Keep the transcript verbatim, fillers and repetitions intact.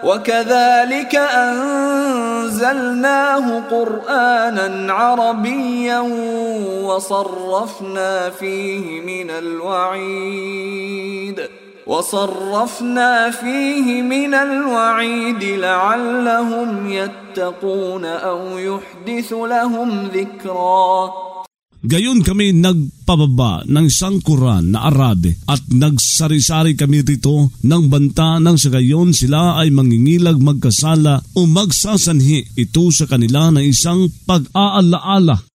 وكذلك أنزلناه قرآنا عربيا وصرفنا فيه من الوعيد وصرفنا فيه من الوعيد لعلهم يتقون أو يحدث لهم ذكرا. Gayon kami nagpababa ng isang Quran na Arabe at nagsari-sari kami rito ng banta nang sa gayon sila ay mangingilag magkasala o magsasanhi ito sa kanila ng isang pag-aalaala